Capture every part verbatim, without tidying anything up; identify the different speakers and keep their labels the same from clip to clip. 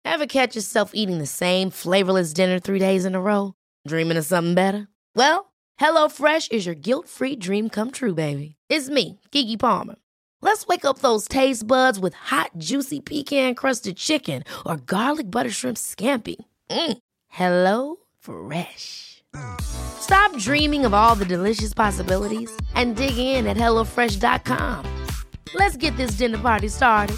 Speaker 1: Ever catch yourself eating the same flavorless dinner three days in a row? Dreaming of something better? Well, HelloFresh is your guilt-free dream come true, baby. It's me, Keke Palmer. Let's wake up those taste buds with hot, juicy pecan-crusted chicken or garlic butter shrimp scampi. Mm. Hello Fresh. Stop dreaming of all the delicious possibilities and dig in at hello fresh dot com. Let's get this dinner party started.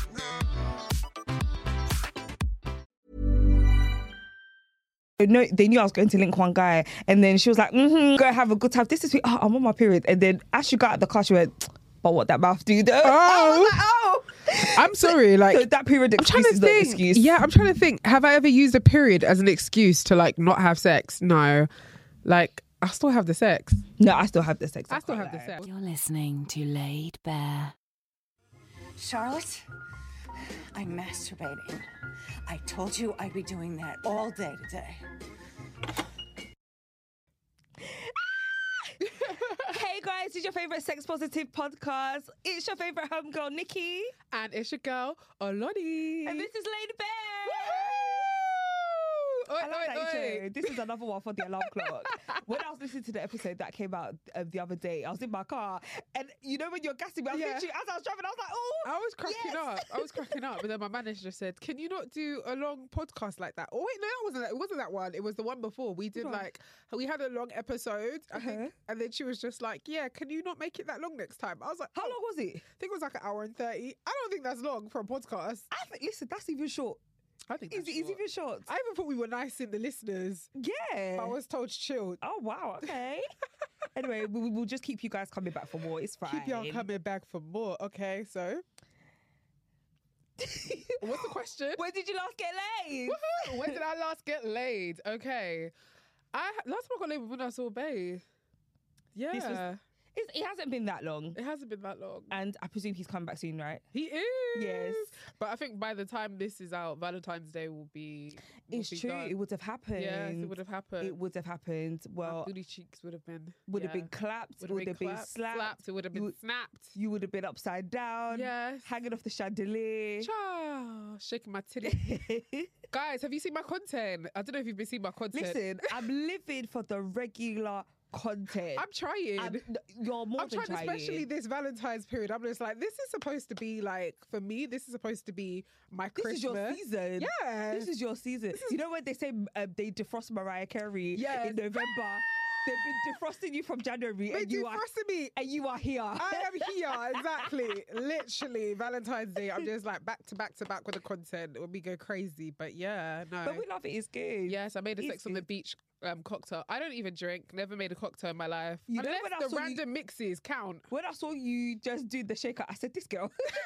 Speaker 2: No, they knew I was going to link one guy, and then she was like, mm-hmm, go have a good time. This is, oh, I'm on my period. And then as she got out of the car, she went, but what that mouth do though?
Speaker 3: Oh.
Speaker 2: I was like, oh.
Speaker 3: I'm sorry, like
Speaker 2: So that period excuse is not an excuse.
Speaker 3: Yeah, I'm trying to think. Have I ever used a period as an excuse to like not have sex? No. Like, I still have the sex.
Speaker 2: No, I still have the sex.
Speaker 3: I still
Speaker 2: can't
Speaker 3: have the
Speaker 2: lie.
Speaker 3: sex.
Speaker 4: You're listening to Laid Bare.
Speaker 5: Charlotte, I'm masturbating. I told you I'd be doing that all day today.
Speaker 2: Hey guys, it's your favourite sex positive podcast. It's your favourite homegirl, Nikki.
Speaker 3: And it's your girl, Oloni.
Speaker 2: And this is Lady Bear.
Speaker 3: Oi,
Speaker 2: I like
Speaker 3: oi,
Speaker 2: that
Speaker 3: oi.
Speaker 2: intro. This is another one for the alarm clock. When I was listening to the episode that came out uh, the other day, I was in my car, and you know when you're gassing me, I was
Speaker 3: Yeah.
Speaker 2: literally, as I was driving, I was like, oh,
Speaker 3: I was cracking
Speaker 2: yes.
Speaker 3: up. I was cracking up. But then my manager said, can you not do a long podcast like that? Oh, wait, no, that wasn't that. It wasn't that one. It was the one before. We did
Speaker 2: Which one?
Speaker 3: like, we had a long episode, I think.
Speaker 2: Uh-huh.
Speaker 3: And then she was just like, yeah, can you not make it that long next time? I was like,
Speaker 2: How
Speaker 3: oh.
Speaker 2: long was it?
Speaker 3: I think it was like an hour and thirty. I don't think that's long for a podcast.
Speaker 2: I think, listen, that's even short.
Speaker 3: I think
Speaker 2: Is
Speaker 3: that's
Speaker 2: it is
Speaker 3: short.
Speaker 2: even short?
Speaker 3: I even thought we were nice in the listeners.
Speaker 2: Yeah.
Speaker 3: But I was told chilled.
Speaker 2: Oh wow, okay. Anyway, we, we'll just keep you guys coming back for more. It's fine.
Speaker 3: Keep y'all coming back for more. Okay, so what's the question?
Speaker 2: When did you last get laid?
Speaker 3: Woohoo! When did I last get laid? Okay, I last time I got laid was when I saw Bae. Yeah,
Speaker 2: This was- It's, it hasn't been that long,
Speaker 3: it hasn't been that long.
Speaker 2: and I presume he's coming back soon, right?
Speaker 3: He is.
Speaker 2: Yes.
Speaker 3: But I think by the time this is out, Valentine's Day will be. Will
Speaker 2: It's
Speaker 3: be
Speaker 2: true.
Speaker 3: done.
Speaker 2: It would have happened.
Speaker 3: Yes, it would have happened.
Speaker 2: It would have happened.
Speaker 3: My
Speaker 2: Well,
Speaker 3: booty cheeks would have been.
Speaker 2: would have
Speaker 3: yeah.
Speaker 2: been clapped.
Speaker 3: Would
Speaker 2: Would
Speaker 3: have been,
Speaker 2: been
Speaker 3: clapped,
Speaker 2: slapped.
Speaker 3: It would have
Speaker 2: You
Speaker 3: been
Speaker 2: would-
Speaker 3: snapped.
Speaker 2: You would have been upside down.
Speaker 3: Yes.
Speaker 2: Hanging off the chandelier.
Speaker 3: Cha, shaking my titty. Guys, have you seen my content? I don't know if you've been seeing my content.
Speaker 2: Listen, I'm living for the regular content.
Speaker 3: I'm trying.
Speaker 2: I'm, you're more
Speaker 3: I'm
Speaker 2: than
Speaker 3: trying,
Speaker 2: trying.
Speaker 3: especially this Valentine's period. I'm just like, this is supposed to be like, for me, this is supposed to be my
Speaker 2: This
Speaker 3: Christmas.
Speaker 2: is your season.
Speaker 3: Yeah.
Speaker 2: This is your season. You know when they say um, they defrost Mariah Carey
Speaker 3: Yes.
Speaker 2: in November? They've been defrosting you from January,
Speaker 3: They
Speaker 2: and you are
Speaker 3: defrosted me.
Speaker 2: and you are here.
Speaker 3: I am here, exactly. Literally, Valentine's Day. I'm just like back to back to back with the content when we go crazy. But yeah, no.
Speaker 2: But we love it. It's good.
Speaker 3: Yes, I made a
Speaker 2: It's
Speaker 3: sex on the
Speaker 2: good.
Speaker 3: beach um, cocktail. I don't even drink. Never made a cocktail in my life.
Speaker 2: You know
Speaker 3: Unless
Speaker 2: when I
Speaker 3: the
Speaker 2: saw you-
Speaker 3: random mixes count.
Speaker 2: When I saw you just do the shaker, I said, "This girl."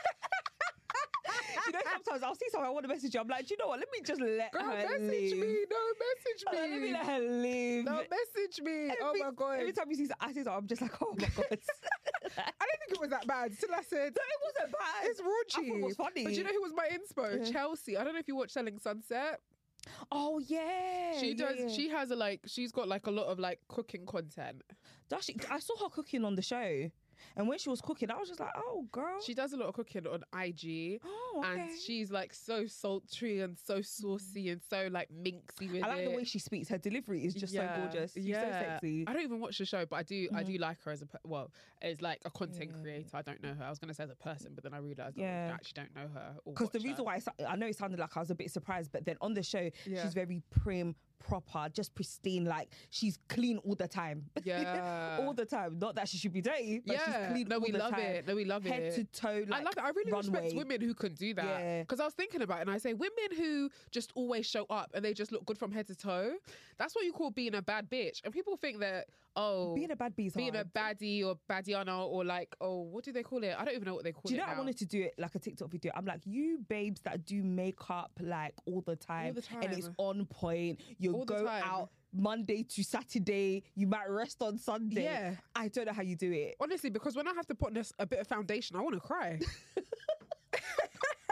Speaker 2: You know, sometimes I'll see someone I want to message you. I'm like, "Do you know what? Let me just let
Speaker 3: Girl,
Speaker 2: her
Speaker 3: message
Speaker 2: live.
Speaker 3: me. No, message
Speaker 2: I'm like, let me
Speaker 3: me.
Speaker 2: let her live."
Speaker 3: Don't message me. oh
Speaker 2: Every-
Speaker 3: my God.
Speaker 2: Every time you see, I see something, I'm just like, "Oh my God."
Speaker 3: I didn't think it was that bad. Still, I said,
Speaker 2: No, it wasn't bad.
Speaker 3: it's
Speaker 2: I
Speaker 3: raunchy.
Speaker 2: thought it was funny.
Speaker 3: But you know who was my inspo?
Speaker 2: Yeah.
Speaker 3: Chelsea. I don't know if you watch Selling Sunset.
Speaker 2: Oh yeah,
Speaker 3: She
Speaker 2: yeah,
Speaker 3: does.
Speaker 2: yeah.
Speaker 3: She has a like. She's got like a lot of like cooking content.
Speaker 2: Does she? I saw her cooking on the show, and when she was cooking, I was just like, "Oh, girl."
Speaker 3: She does a lot of cooking on I G.
Speaker 2: oh, okay.
Speaker 3: And she's like so sultry and so saucy and so like minxy with
Speaker 2: I like
Speaker 3: it.
Speaker 2: the way she speaks. Her delivery is just
Speaker 3: Yeah,
Speaker 2: so gorgeous. She's
Speaker 3: yeah.
Speaker 2: so sexy.
Speaker 3: I don't even watch the show, but I do. I
Speaker 2: Mhm.
Speaker 3: do like her as a pe- well, as like a content
Speaker 2: Yeah.
Speaker 3: creator. I don't know her. I was gonna say as a person, but then I realized
Speaker 2: Yeah.
Speaker 3: I actually don't know her.
Speaker 2: Because the reason why I, sa- I know it sounded like I was a bit surprised, but then on the show,
Speaker 3: Yeah.
Speaker 2: she's very prim, proper, just pristine. Like she's clean all the time.
Speaker 3: Yeah.
Speaker 2: all the time. Not that she should be dirty, but she's
Speaker 3: yeah,
Speaker 2: clean
Speaker 3: no,
Speaker 2: all
Speaker 3: we
Speaker 2: the
Speaker 3: love
Speaker 2: time.
Speaker 3: it. No, we love
Speaker 2: Head
Speaker 3: it.
Speaker 2: to toe. Like,
Speaker 3: I love that. I really
Speaker 2: runway.
Speaker 3: respect women who can do that.
Speaker 2: Yeah.
Speaker 3: Because I was thinking about it and I say women who just always show up and they just look good from head to toe. That's what you call being a bad bitch. And people think that, oh,
Speaker 2: Being a bad bee is
Speaker 3: being
Speaker 2: hard.
Speaker 3: a baddie or baddiana or like, oh, what do they call it? I don't even know what they call
Speaker 2: Do you
Speaker 3: it
Speaker 2: know I
Speaker 3: now.
Speaker 2: wanted to do it like a TikTok video? I'm like, you babes that do makeup like all the time,
Speaker 3: the
Speaker 2: and it's
Speaker 3: time.
Speaker 2: on point. You
Speaker 3: All the
Speaker 2: go
Speaker 3: time.
Speaker 2: out Monday to Saturday. You might rest on Sunday.
Speaker 3: Yeah.
Speaker 2: I don't know how you do it.
Speaker 3: Honestly, because when I have to put on this, a bit of foundation, I want to cry.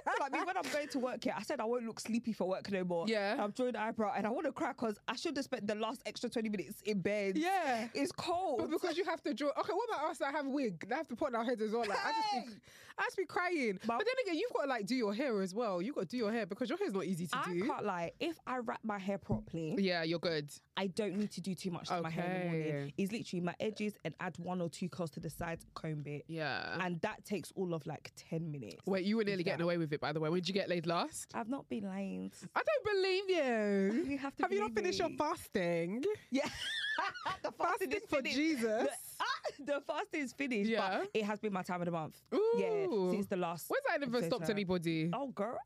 Speaker 2: Like me, when I'm going to work here, I said I won't look sleepy for work no more.
Speaker 3: Yeah.
Speaker 2: I'm drawing the eyebrow and I want to cry because I should have spent the last extra twenty minutes in bed.
Speaker 3: Yeah.
Speaker 2: It's cold.
Speaker 3: But because you have to draw. Okay, what about us that have wig? They have to put on our heads as well. Like, I just be, I just be crying. But,
Speaker 2: But-
Speaker 3: then again, you've got to like do your hair as well. You've got to do your hair because your hair's not easy to
Speaker 2: I
Speaker 3: do.
Speaker 2: can't lie. If I wrap my hair properly,
Speaker 3: Yeah, you're good.
Speaker 2: I don't need to do too much to my hair in the
Speaker 3: Okay.
Speaker 2: morning. It's literally my edges and add one or two curls to the sides, comb it.
Speaker 3: Yeah.
Speaker 2: And that takes all of like ten minutes.
Speaker 3: Wait, you were nearly
Speaker 2: If
Speaker 3: getting
Speaker 2: that.
Speaker 3: away with it, by the way. When did you get laid last?
Speaker 2: I've not been lame.
Speaker 3: I don't believe you.
Speaker 2: You have to
Speaker 3: Have you not
Speaker 2: believe
Speaker 3: finished
Speaker 2: me.
Speaker 3: your fasting?
Speaker 2: Yeah. the fasting is
Speaker 3: Fasting for
Speaker 2: finished.
Speaker 3: Jesus.
Speaker 2: The, ah, the fasting is finished,
Speaker 3: Yeah.
Speaker 2: but it has been my time of the month.
Speaker 3: Ooh.
Speaker 2: Yeah, since the last.
Speaker 3: When's that never
Speaker 2: since,
Speaker 3: stopped
Speaker 2: uh,
Speaker 3: anybody?
Speaker 2: Oh, girl.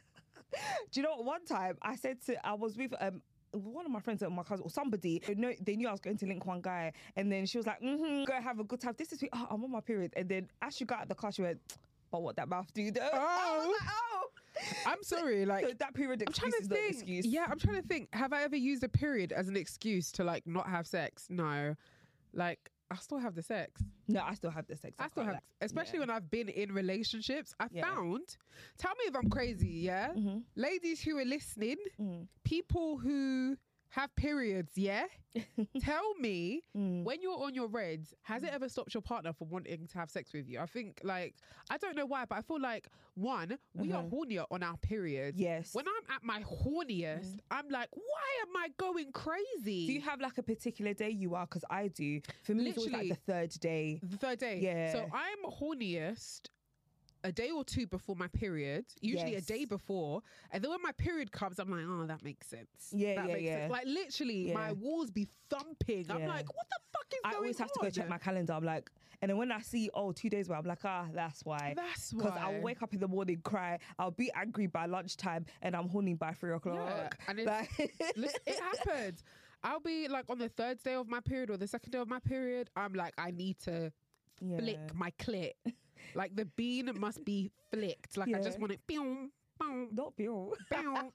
Speaker 2: Do you know what? One time I said to, I was with um one of my friends or my cousin or somebody. They know they knew I was going to link one guy, and then she was like, "Mm-hmm, go have a good time." This is oh, I'm on my period, and then as she got out of the car, she went, "But what that mouth do though?" I was like, "Oh."
Speaker 3: I'm sorry, like
Speaker 2: So that period
Speaker 3: I'm trying
Speaker 2: excuse
Speaker 3: to
Speaker 2: is not an
Speaker 3: think.
Speaker 2: excuse.
Speaker 3: Yeah, I'm trying to think. Have I ever used a period as an excuse to like not have sex? No. Like I still have the sex.
Speaker 2: No, I still have the sex.
Speaker 3: I still
Speaker 2: can't
Speaker 3: have,
Speaker 2: lie.
Speaker 3: especially
Speaker 2: Yeah.
Speaker 3: when I've been in relationships. I
Speaker 2: Yeah.
Speaker 3: found. Tell me if I'm crazy. Yeah,
Speaker 2: Mm-hmm.
Speaker 3: ladies who are listening,
Speaker 2: Mm.
Speaker 3: people who have periods. Yeah, tell me
Speaker 2: Mm.
Speaker 3: when you're on your reds, has it ever stopped your partner from wanting to have sex with you? I think like I don't know why, but I feel like one, we are hornier on our periods.
Speaker 2: Mm-hmm. Yes.
Speaker 3: When I'm at my horniest, I'm like, why am I going crazy?
Speaker 2: Do you have like a particular day you are? Because I do. For me, it's always like
Speaker 3: Literally.
Speaker 2: the third day.
Speaker 3: The third day.
Speaker 2: Yeah.
Speaker 3: So I'm horniest a day or two before my period, usually
Speaker 2: Yes.
Speaker 3: a day before. And then when my period comes, I'm like, oh, that makes sense.
Speaker 2: Yeah,
Speaker 3: that
Speaker 2: yeah,
Speaker 3: makes
Speaker 2: yeah.
Speaker 3: sense. Like literally,
Speaker 2: Yeah.
Speaker 3: my walls be thumping. I'm
Speaker 2: Yeah.
Speaker 3: like, what the fuck is
Speaker 2: I
Speaker 3: going on?
Speaker 2: always have to go check my calendar. I'm like, and then when I see, oh, two days away, I'm like, ah, that's why.
Speaker 3: That's
Speaker 2: Because
Speaker 3: why.
Speaker 2: I'll wake up in the morning, cry, I'll be angry by lunchtime, and I'm horny by three
Speaker 3: Yeah.
Speaker 2: o'clock.
Speaker 3: And it's,
Speaker 2: Like-
Speaker 3: listen, it happens. I'll be like on the third day of my period or the second day of my period, I'm like, I need to
Speaker 2: Yeah.
Speaker 3: flick my clit. Like the bean must be flicked. Like I
Speaker 2: Yeah.
Speaker 3: just want it. Boom, boom,
Speaker 2: Not Bill.
Speaker 3: boom,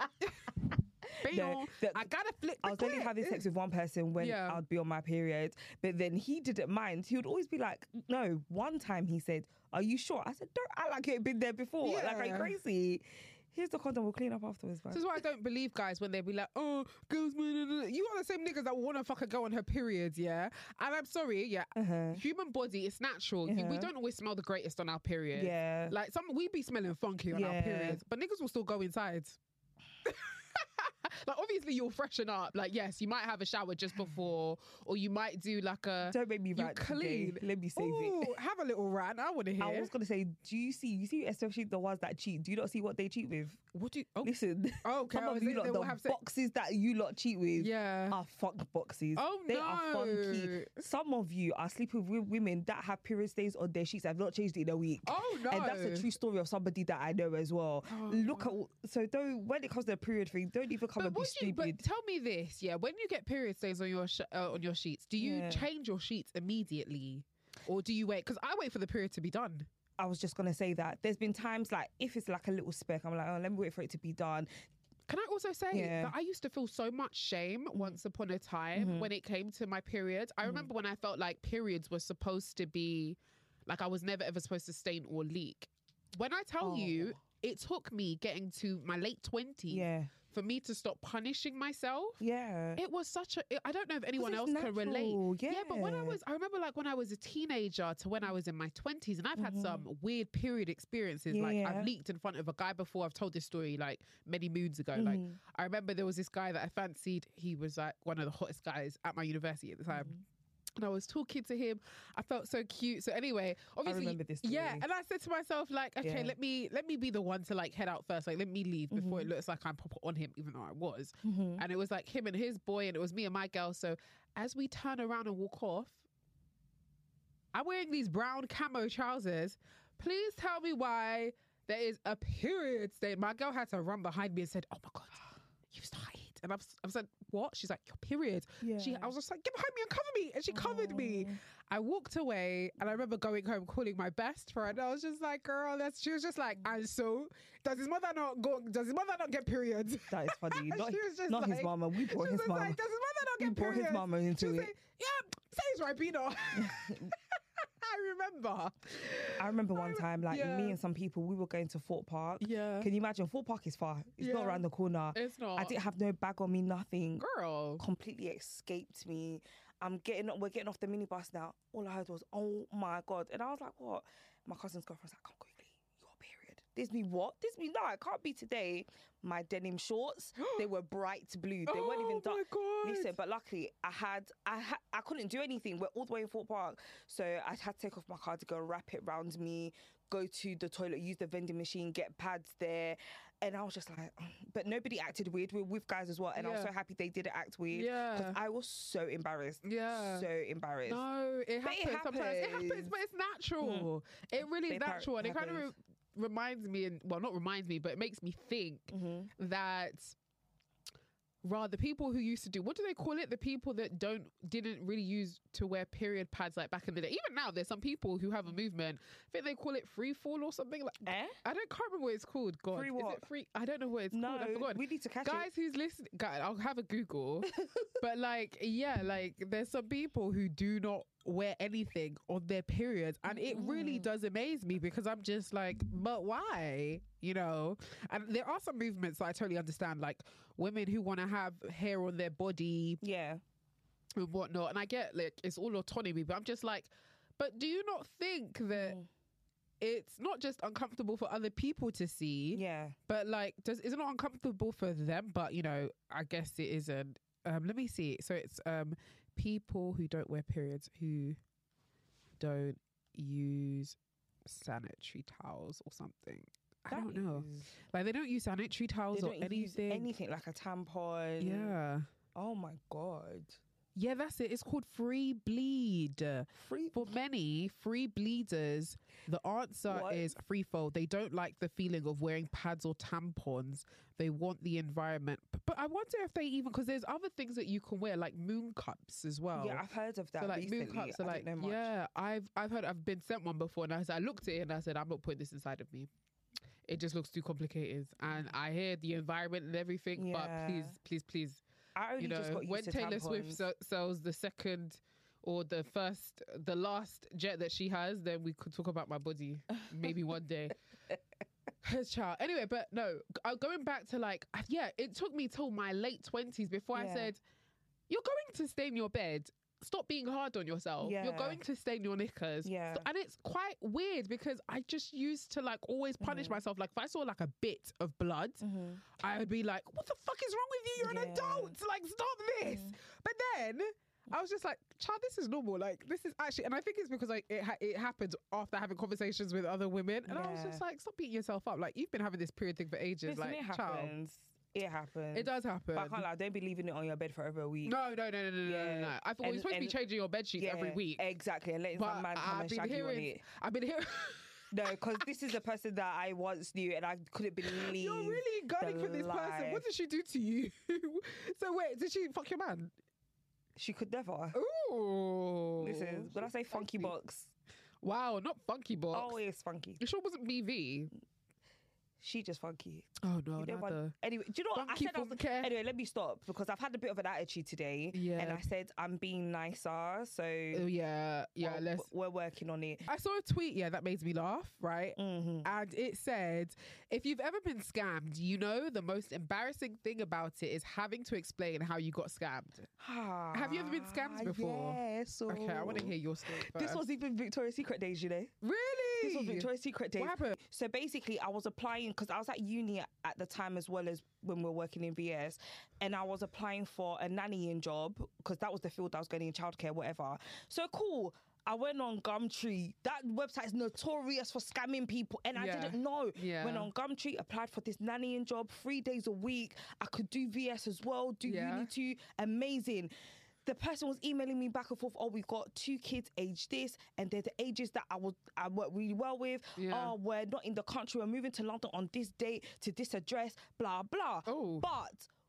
Speaker 3: boom.
Speaker 2: No, the-
Speaker 3: I gotta flick the
Speaker 2: I was only
Speaker 3: clit.
Speaker 2: having sex with one person when
Speaker 3: Yeah.
Speaker 2: I'd be on my period, but then he didn't mind. He would always be like, no. One time he said, "Are you sure?" I said, "Don't act like you ain't been there before. Like, are you
Speaker 3: Yeah.
Speaker 2: crazy? Here's the condom. We'll clean up afterwards."
Speaker 3: This is why I don't believe guys when they be like, oh, girls, blah, blah, blah." You are the same niggas that want to fuck a girl on her periods, yeah? And I'm sorry, yeah.
Speaker 2: Uh-huh.
Speaker 3: Human body, it's natural. You- We
Speaker 2: Uh-huh.
Speaker 3: don't always smell the greatest on our period.
Speaker 2: Yeah.
Speaker 3: Like, some we be smelling funky on our
Speaker 2: Yeah.
Speaker 3: periods, but niggas will still go inside. Like, obviously, you'll freshen up. Like, yes, you might have a shower just before, or you might do like a.
Speaker 2: Don't make me
Speaker 3: you
Speaker 2: rant today.
Speaker 3: clean.
Speaker 2: Let me save
Speaker 3: Ooh,
Speaker 2: it.
Speaker 3: have a little rant. I want to hear.
Speaker 2: I was gonna say, do you see? You see, especially the ones that cheat. Do you not see what they cheat with?
Speaker 3: What do you. Oh,
Speaker 2: Listen,
Speaker 3: Oh, okay,
Speaker 2: some
Speaker 3: I
Speaker 2: of
Speaker 3: was
Speaker 2: you
Speaker 3: thinking
Speaker 2: lot,
Speaker 3: they
Speaker 2: the
Speaker 3: will have sex-
Speaker 2: boxes that you lot cheat with,
Speaker 3: Yeah.
Speaker 2: are funk boxes.
Speaker 3: Oh,
Speaker 2: they are
Speaker 3: no.
Speaker 2: funky. Some of you are sleeping with women that have period stains on their sheets that have not changed in a week.
Speaker 3: Oh, no.
Speaker 2: And that's a true story of somebody that I know as well. Look at so don't when it comes to the period thing, don't even come
Speaker 3: But,
Speaker 2: and be
Speaker 3: what do you,
Speaker 2: stupid.
Speaker 3: but tell me this, yeah. When you get period stains on your sh- uh, on your sheets, do you
Speaker 2: Yeah.
Speaker 3: change your sheets immediately, or do you wait? Because I wait for the period to be done.
Speaker 2: I was just gonna say that there's been times like if it's like a little speck, I'm like, oh, let me wait for it to be done.
Speaker 3: Can I also say
Speaker 2: Yeah.
Speaker 3: that I used to feel so much shame once upon a time
Speaker 2: Mm-hmm.
Speaker 3: when it came to my periods. I remember when I felt like periods were supposed to be, like I was never ever supposed to stain or leak. When I tell you, it took me getting to my late twenties
Speaker 2: Oh. Yeah.
Speaker 3: for me to stop punishing myself.
Speaker 2: Yeah.
Speaker 3: It was such a. I don't know if anyone
Speaker 2: it's
Speaker 3: else can relate.
Speaker 2: natural,
Speaker 3: Yeah, but when I
Speaker 2: yeah.
Speaker 3: was, I remember like when I was a teenager to when I was in my twenties, and I've had some weird period experiences. Like
Speaker 2: Mm-hmm. Yeah.
Speaker 3: I've leaked in front of a guy before. I've told this story like many moons ago.
Speaker 2: Mm-hmm.
Speaker 3: Like I remember there was this guy that I fancied. He was like one of the hottest guys at my university at the time.
Speaker 2: Mm-hmm.
Speaker 3: And I was talking to him. I felt so cute. So anyway, obviously,
Speaker 2: remember this story.
Speaker 3: yeah. And I said to myself, like, okay,
Speaker 2: Yeah.
Speaker 3: let me let me be the one to like head out first. Like, let me leave before
Speaker 2: Mm-hmm.
Speaker 3: it looks like I'm proper on him, even though I was. And it was like him and his boy, and it was me and my girl. So as we turn around and walk off, I'm wearing these brown camo trousers. Please tell me why there is a period stain. My girl had to run behind me and said, "Oh my god, you started." And I've, I've said, "What?" She's like, "Your period."
Speaker 2: Yeah.
Speaker 3: She, I was just like, "Get behind me and cover me," and she covered me. I walked away, and I remember going home calling my best friend. I was just like, "Girl, that's." She was just like, "And so, does his mother not go? Does his mother not get periods?"
Speaker 2: That is funny. Not,
Speaker 3: She was just
Speaker 2: not his
Speaker 3: like-
Speaker 2: mama. We brought
Speaker 3: she
Speaker 2: his
Speaker 3: was
Speaker 2: mama.
Speaker 3: Like, does his mother not
Speaker 2: We
Speaker 3: get
Speaker 2: brought his
Speaker 3: periods?
Speaker 2: mama into
Speaker 3: She was
Speaker 2: it.
Speaker 3: like, yeah, say it's Ribena. I remember.
Speaker 2: I remember one time, like
Speaker 3: yeah.
Speaker 2: me and some people, we were going to Fort Park.
Speaker 3: Yeah.
Speaker 2: Can you imagine? Fort Park is far. It's
Speaker 3: Yeah.
Speaker 2: not around the corner.
Speaker 3: It's not.
Speaker 2: I didn't have no bag on me, nothing.
Speaker 3: Girl.
Speaker 2: Completely escaped me. I'm getting, we're getting off the minibus now. All I heard was, oh my God. And I was like, what? My cousin's girlfriend's like, come quickly. You got a period. This me what? This me, no, it can't be today. My denim shorts, they were bright blue. They weren't even
Speaker 3: Oh
Speaker 2: dark.
Speaker 3: my God.
Speaker 2: Listen, but luckily I had, I had, I couldn't do anything. We're all the way in Fort Park. So I had to take off my cardigan, wrap it round me, go to the toilet, use the vending machine, get pads there. And I was just like, but nobody acted weird. We were with guys as well. And I was
Speaker 3: Yeah.
Speaker 2: so happy they didn't act weird.
Speaker 3: Yeah.
Speaker 2: Because I was so embarrassed.
Speaker 3: Yeah.
Speaker 2: So embarrassed.
Speaker 3: No, it
Speaker 2: But
Speaker 3: happens
Speaker 2: it
Speaker 3: sometimes. It happens,
Speaker 2: happens.
Speaker 3: but it's natural. It really
Speaker 2: But
Speaker 3: is
Speaker 2: it par-
Speaker 3: natural. And it kind of re-
Speaker 2: happens.
Speaker 3: reminds me, and well, not reminds me, but it makes me think
Speaker 2: Mm-hmm.
Speaker 3: that rather people who used to do, what do they call it? The people that don't, didn't really use to wear period pads like back in the day. Even now, there's some people who have a movement. I think they call it free fall or something. Like,
Speaker 2: Eh?
Speaker 3: I don't can't remember what it's called. God,
Speaker 2: Free
Speaker 3: is
Speaker 2: what?
Speaker 3: it free? I don't know what it's
Speaker 2: No,
Speaker 3: called. I forgot.
Speaker 2: we need to catch
Speaker 3: Guys
Speaker 2: it.
Speaker 3: who's listening, guys, I'll have a Google. But like, yeah, like there's some people who do not wear anything on their periods, and it really does amaze me because I'm just like, but why? You know, and there are some movements that I totally understand, like women who want to have hair on their body
Speaker 2: Yeah.
Speaker 3: and whatnot. And I get like it's all autonomy, but I'm just like, but do you not think that it's not just uncomfortable for other people to see?
Speaker 2: Yeah.
Speaker 3: But like, does is it not uncomfortable for them? But you know, I guess it isn't. Um, let me see. So it's um people who don't wear periods who don't use sanitary towels or something. I don't know.
Speaker 2: That is-
Speaker 3: Like they don't use sanitary towels
Speaker 2: They
Speaker 3: or
Speaker 2: don't use
Speaker 3: anything.
Speaker 2: anything like a tampon.
Speaker 3: Yeah.
Speaker 2: Oh my God.
Speaker 3: Yeah, that's it. It's called free bleed.
Speaker 2: Free.
Speaker 3: For many free bleeders, the answer
Speaker 2: What?
Speaker 3: is free fall. They don't like the feeling of wearing pads or tampons. They want the environment. But, but I wonder if they even, because there's other things that you can wear, like moon cups as well.
Speaker 2: Yeah, I've heard of that
Speaker 3: So like
Speaker 2: recently.
Speaker 3: moon cups are
Speaker 2: I
Speaker 3: like,
Speaker 2: don't know much.
Speaker 3: yeah, I've I've heard, I've been sent one before, and I, said, I looked at it and I said, I'm not putting this inside of me. It just looks too complicated. And I hear the environment and everything, but
Speaker 2: Yeah.
Speaker 3: please, please, please,
Speaker 2: I only
Speaker 3: you know,
Speaker 2: just got used
Speaker 3: when
Speaker 2: to
Speaker 3: Taylor
Speaker 2: tampons.
Speaker 3: Swift se- sells the second or the first, the last jet that she has, then we could talk about my body maybe one day. Child. Anyway, but no, g- uh, going back to like, uh, yeah, it took me till my late twenties before I
Speaker 2: Yeah.
Speaker 3: said, you're going to stay in your bed. Stop being hard on yourself. You're
Speaker 2: Yeah.
Speaker 3: going to stain your knickers.
Speaker 2: Yeah.
Speaker 3: So- and it's quite weird because I just used to like always punish
Speaker 2: Mm-hmm.
Speaker 3: myself. Like if I saw like a bit of blood, I would be like, what the fuck is wrong with you? You're an
Speaker 2: Yeah. Mm-hmm.
Speaker 3: adult. Like, stop this. But then I was just like, child, this is normal. Like, this is actually, and I think it's because like it, ha- it happened after having conversations with other women. And I was
Speaker 2: Yeah.
Speaker 3: just like, stop beating yourself up. Like, you've been having this period thing for ages.
Speaker 2: Listen,
Speaker 3: like,
Speaker 2: it
Speaker 3: child.
Speaker 2: happens. It happens.
Speaker 3: It does happen.
Speaker 2: But I can't lie, don't be leaving it on your bed for over a week.
Speaker 3: No, no, no, no, no, no, no,
Speaker 2: Yeah.
Speaker 3: no. I thought
Speaker 2: And-
Speaker 3: you're supposed to be
Speaker 2: and-
Speaker 3: changing your bed sheets every week.
Speaker 2: Exactly. And letting
Speaker 3: But
Speaker 2: some man come
Speaker 3: I've
Speaker 2: and
Speaker 3: been
Speaker 2: shag you on
Speaker 3: hearing,
Speaker 2: it.
Speaker 3: I've been hearing.
Speaker 2: No, because this is a person that I once knew and I couldn't believe.
Speaker 3: You're really gunning for this person.
Speaker 2: life.
Speaker 3: What did she do to you? So wait, did she fuck your man?
Speaker 2: She could never.
Speaker 3: Ooh.
Speaker 2: Listen, when I say funky
Speaker 3: Spicy.
Speaker 2: box,
Speaker 3: Wow, not funky box.
Speaker 2: oh, it's funky.
Speaker 3: You sure it wasn't B V?
Speaker 2: She just funky.
Speaker 3: Oh no,
Speaker 2: You know
Speaker 3: not
Speaker 2: what?
Speaker 3: the.
Speaker 2: Anyway, do you know what I
Speaker 3: Funky
Speaker 2: said? I was,
Speaker 3: funky.
Speaker 2: anyway, let me stop because I've had a bit of an attitude today.
Speaker 3: Yeah.
Speaker 2: And I said I'm being nicer. So
Speaker 3: Oh yeah, yeah.
Speaker 2: well,
Speaker 3: Let's.
Speaker 2: we're working on it.
Speaker 3: I saw a tweet, yeah, that made me laugh, right?
Speaker 2: Mm-hmm.
Speaker 3: And it said, if you've ever been scammed, you know the most embarrassing thing about it is having to explain how you got scammed. Have you ever been scammed before?
Speaker 2: Yes. So
Speaker 3: Okay, I want to hear your story first.
Speaker 2: This was even Victoria's Secret days, you know.
Speaker 3: really?
Speaker 2: This was Victoria's Secret days.
Speaker 3: What happened?
Speaker 2: So basically, I was applying because I was at uni at the time as well as when we were working in V S, and I was applying for a nannying job because that was the field I was going in, childcare, whatever. So cool. I went on Gumtree. That website is notorious for scamming people, and I
Speaker 3: Yeah.
Speaker 2: didn't know.
Speaker 3: Yeah.
Speaker 2: Went on Gumtree, applied for this nannying job, three days a week. I could do V S as well, do
Speaker 3: Yeah.
Speaker 2: uni too. Amazing. The person was emailing me back and forth. Oh, we've got two kids, age this, and they're the ages that I would I work really well with.
Speaker 3: Yeah.
Speaker 2: Oh, we're not in the country. We're moving to London on this date to this address. Blah blah.
Speaker 3: Oh.
Speaker 2: But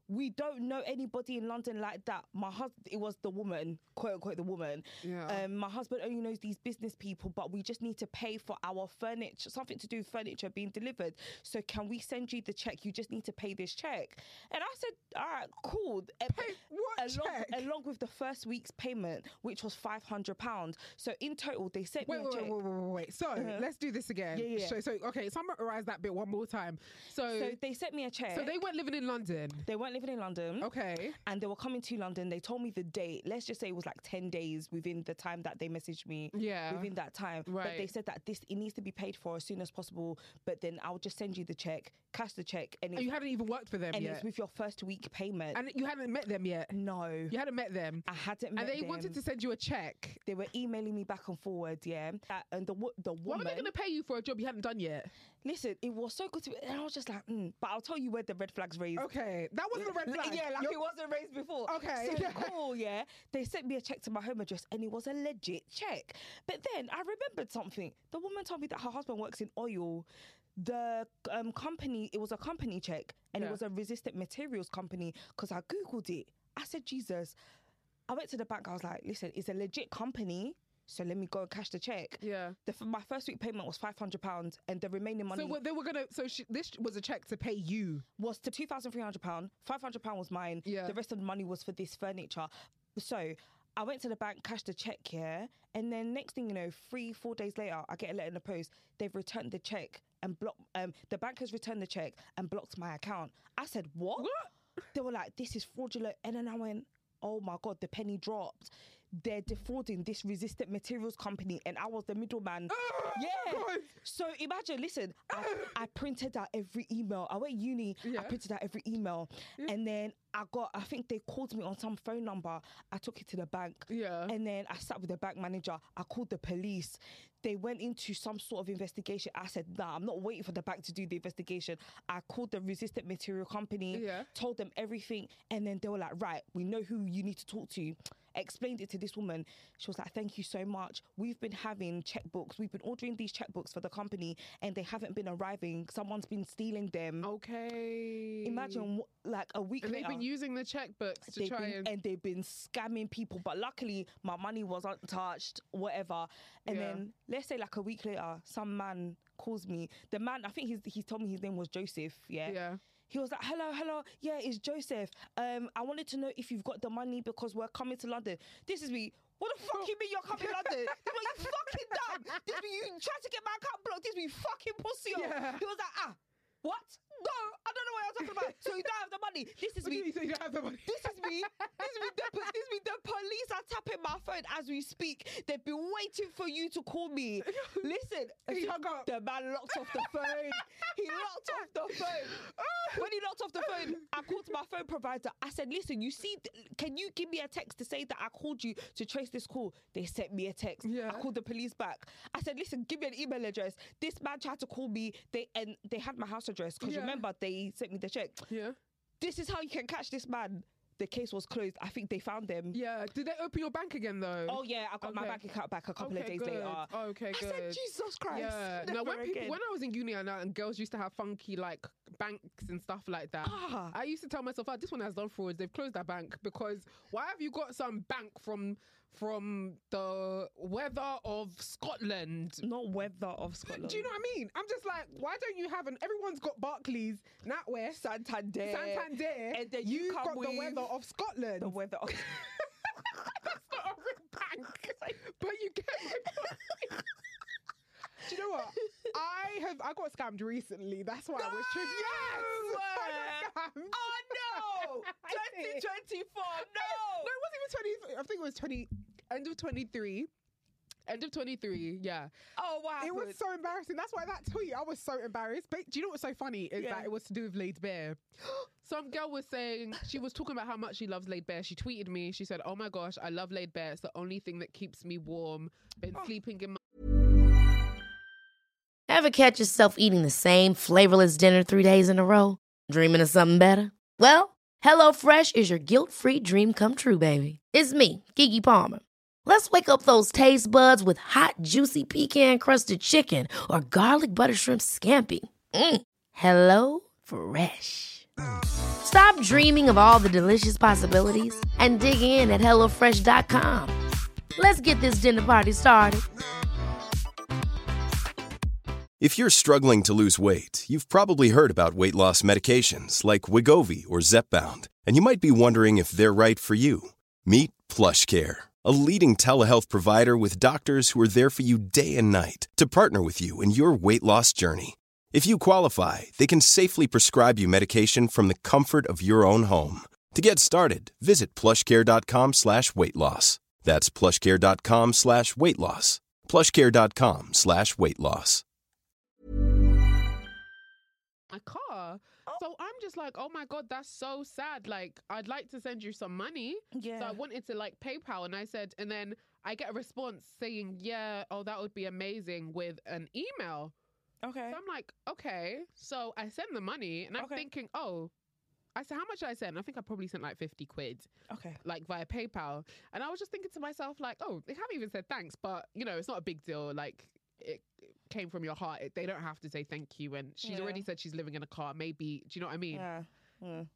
Speaker 2: we don't know anybody in London like that. My husband, it was the woman, quote unquote, the woman.
Speaker 3: Yeah.
Speaker 2: Um, my husband only knows these business people, but we just need to pay for our furniture, something to do with furniture being delivered. So can we send you the check? You just need to pay this check. And I said, all right, cool.
Speaker 3: Pay what
Speaker 2: along,
Speaker 3: check?
Speaker 2: along with the first week's payment, which was five hundred pounds. So in total, they sent
Speaker 3: Wait,
Speaker 2: me a
Speaker 3: wait,
Speaker 2: check.
Speaker 3: wait, wait, wait, wait. So
Speaker 2: Uh-huh.
Speaker 3: let's do this again.
Speaker 2: Yeah, yeah.
Speaker 3: So, so okay, summarize that bit one more time. So,
Speaker 2: So they sent me a check.
Speaker 3: so they weren't living in London.
Speaker 2: They weren't living in London.
Speaker 3: Okay.
Speaker 2: And they were coming to London. They told me the date. Let's just say it was like ten days within the time that they messaged me.
Speaker 3: Yeah.
Speaker 2: Within that time. But they
Speaker 3: Right.
Speaker 2: said that this it needs to be paid for as soon as possible. But then I'll just send you the check, cash the check, and
Speaker 3: And
Speaker 2: it's,
Speaker 3: you hadn't even worked for them
Speaker 2: and
Speaker 3: yet.
Speaker 2: it's with your first week payment.
Speaker 3: And you hadn't met them yet.
Speaker 2: no,
Speaker 3: You hadn't met them.
Speaker 2: I hadn't met
Speaker 3: And they
Speaker 2: them.
Speaker 3: wanted to send you a check.
Speaker 2: They were emailing me back and forward, yeah. That, and the wo- the
Speaker 3: What
Speaker 2: woman.
Speaker 3: were they going to pay you for a job you hadn't done yet?
Speaker 2: Listen, it was so good to me, and I was just like, mm. But I'll tell you where the red flags raised.
Speaker 3: Okay. That wasn't a red
Speaker 2: Like,
Speaker 3: flag.
Speaker 2: Yeah, like
Speaker 3: You're-
Speaker 2: it wasn't raised before.
Speaker 3: Okay.
Speaker 2: So cool, yeah. They sent me a check to my home address and it was a legit check. But then I remembered something. The woman told me that her husband works in oil. The um, company, it was a company check and
Speaker 3: Yeah.
Speaker 2: it was a resistant materials company because I Googled it. I said, Jesus. I went to the bank. I was like, listen, it's a legit company. So let me go and cash the check.
Speaker 3: Yeah.
Speaker 2: The, f- my first week payment was five hundred pounds and the remaining money
Speaker 3: So what they were gonna. So she, this was a check to pay you.
Speaker 2: was to two thousand three hundred pounds. five hundred pounds was mine.
Speaker 3: Yeah.
Speaker 2: The rest of the money was for this furniture. So I went to the bank, cashed the check here. And then next thing you know, three, four days later, I get a letter in the post. They've returned the check and blocked, um, the bank has returned the check and blocked my account. I said, what?
Speaker 3: What?
Speaker 2: They were like, this is fraudulent. And then I went, oh my God, the penny dropped. They're defrauding this resistant materials company and I was the middleman.
Speaker 3: Oh,
Speaker 2: yeah.
Speaker 3: God.
Speaker 2: So imagine, listen, I, I printed out every email. I went uni,
Speaker 3: Yeah.
Speaker 2: I printed out every email. And then I got, I think they called me on some phone number. I took it to the bank.
Speaker 3: Yeah.
Speaker 2: And then I sat with the bank manager. I called the police. They went into some sort of investigation. I said, nah, I'm not waiting for the bank to do the investigation. I called the resistant material company,
Speaker 3: Yeah.
Speaker 2: told them everything. And then they were like, right, we know who you need to talk to. Explained it to this woman. She was like, thank you so much. We've been having checkbooks. We've been ordering these checkbooks for the company and they haven't been arriving. Someone's been stealing them.
Speaker 3: Okay.
Speaker 2: Imagine wh- like a week
Speaker 3: And
Speaker 2: later.
Speaker 3: they've been using the checkbooks to
Speaker 2: they've
Speaker 3: try
Speaker 2: been-
Speaker 3: and.
Speaker 2: and they've been scamming people, but luckily my money was untouched, whatever. And
Speaker 3: Yeah.
Speaker 2: then let's say like a week later, some man calls me. The man, I think he's he told me his name was Joseph. Yeah.
Speaker 3: Yeah.
Speaker 2: He was like, hello, hello. Yeah, it's Joseph. Um, I wanted to know if you've got the money because we're coming to London. This is me. What the fuck you mean you're coming to London? This is you fucking dumb. This me you tried to get my account blocked. This me fucking pussy.
Speaker 3: Yeah.
Speaker 2: He was like, ah, what? No, I don't know what you're talking about. So you don't have the money. This is
Speaker 3: What do
Speaker 2: me.
Speaker 3: you think you don't have the money?
Speaker 2: This is me. This is me. The, po- this is me. The police are tapping my phone as we speak. They've been waiting for you to call me. Listen,
Speaker 3: He hung up.
Speaker 2: the man locked off the phone. He locked off the phone. When he locked off the phone, I called my phone provider. I said, listen, you see, th- can you give me a text to say that I called you to trace this call? They sent me a text.
Speaker 3: Yeah.
Speaker 2: I called the police back. I said, listen, give me an email address. This man tried to call me. They and they had my house address because
Speaker 3: Yeah.
Speaker 2: remember they sent me the check.
Speaker 3: Yeah.
Speaker 2: This is how you can catch this man. The case was closed. I think they found them.
Speaker 3: Yeah. Did they open your bank again though?
Speaker 2: Oh yeah, I got my
Speaker 3: Okay.
Speaker 2: bank account back a couple of
Speaker 3: Okay,
Speaker 2: days
Speaker 3: good.
Speaker 2: later.
Speaker 3: Okay,
Speaker 2: I
Speaker 3: good.
Speaker 2: said, Jesus Christ.
Speaker 3: Yeah. No,
Speaker 2: never
Speaker 3: when people,
Speaker 2: again.
Speaker 3: when I was in uni and, that, and girls used to have funky like banks and stuff like that,
Speaker 2: Ah.
Speaker 3: I used to tell myself, "Oh, this one has done frauds. They've closed that bank because why have you got some bank from from the weather of Scotland?"
Speaker 2: Not weather of Scotland.
Speaker 3: Do you know what I mean? I'm just like, why don't you have an? Everyone's got Barclays, NatWest,
Speaker 2: Santander.
Speaker 3: Santander,
Speaker 2: And then you
Speaker 3: you've
Speaker 2: come
Speaker 3: got the
Speaker 2: with
Speaker 3: weather of Scotland.
Speaker 2: The weather of
Speaker 3: That's not a real bank, but you get my point. Do you know what? I have I got scammed recently. That's why I was triggered. Yes, I got scammed.
Speaker 2: Oh no!
Speaker 3: I did.
Speaker 2: twenty twenty-four,
Speaker 3: No,
Speaker 2: no!
Speaker 3: it wasn't even twenty. I think it was twenty. End of twenty-three. End of twenty-three. Yeah.
Speaker 2: Oh wow.
Speaker 3: It was so embarrassing. That's why that tweet, I was so embarrassed. But do you know what's so funny is
Speaker 2: Yeah.
Speaker 3: that it was to do with Laid Bear. Some girl was saying, she was talking about how much she loves Laid Bear. She tweeted me. She said, "Oh my gosh, I love Laid Bear. It's the only thing that keeps me warm. Been sleeping in my."
Speaker 1: Ever catch yourself eating the same flavorless dinner three days in a row? Dreaming of something better? Well, HelloFresh is your guilt-free dream come true, baby. It's me, Keke Palmer. Let's wake up those taste buds with hot, juicy pecan-crusted chicken or garlic butter shrimp scampi. Mm. Hello Fresh. Stop dreaming of all the delicious possibilities and dig in at hello fresh dot com. Let's get this dinner party started.
Speaker 6: If you're struggling to lose weight, you've probably heard about weight loss medications like Wegovy or Zepbound, and you might be wondering if they're right for you. Meet PlushCare, a leading telehealth provider with doctors who are there for you day and night to partner with you in your weight loss journey. If you qualify, they can safely prescribe you medication from the comfort of your own home. To get started, visit plushcare.com slash weight loss. That's plushcare.com slash weight loss. plushcare.com slash weight loss.
Speaker 3: My car. So I'm just like, oh my God, that's so sad. Like, I'd like to send you some money.
Speaker 2: Yeah.
Speaker 3: So I wanted to like PayPal, and I said, and then I get a response saying, yeah, oh, that would be amazing, with an email.
Speaker 2: Okay.
Speaker 3: So I'm like, okay. So I send the money, and I'm
Speaker 2: Okay.
Speaker 3: thinking, oh, I said, how much did I send? I think I probably sent like fifty quid,
Speaker 2: Okay.
Speaker 3: like via PayPal. And I was just thinking to myself, like, oh, they haven't even said thanks, but you know, it's not a big deal. Like, it, it came from your heart. It, they don't have to say thank you. And she's
Speaker 2: Yeah.
Speaker 3: already said she's living in a car. Maybe, do you know what I mean?
Speaker 2: Yeah. Mm.